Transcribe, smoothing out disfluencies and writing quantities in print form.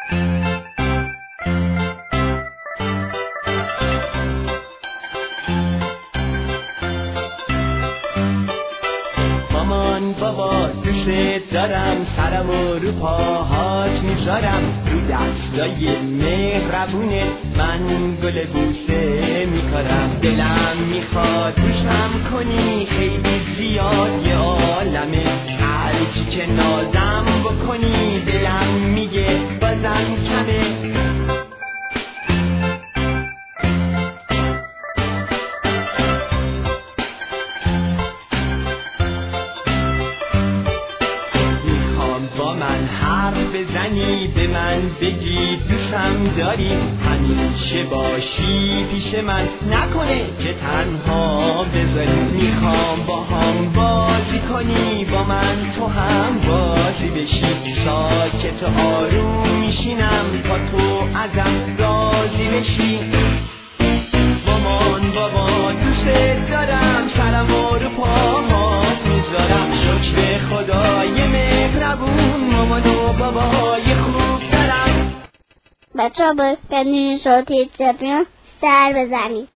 مامان بابا دوست دارم، سرم و رو پاهات میذارم، رو دستای مهربونه من گل بوسه میکارم. دلم میخواد دوستم کنی، خیلی زیاد یه عالمه، هرچی که نازم بکنی دلم میگه بازم کمه. با من حرف بزنی، به من بگی دوستم داری، همیشه باشی پیش من، نکنه که تنها بذاری. میخوام با هم بازی کنی، با من تو هم بازی بشی، ساکت و آروم میشینم تا تو ازم راضی بشی. مامان بابا دوست دارم، سرم و رو پاهات میذارم، شکر خدای مهربون مامان و بابای خوب دارم. بچه ها با پنجه صوتی زبیان سر بزنید.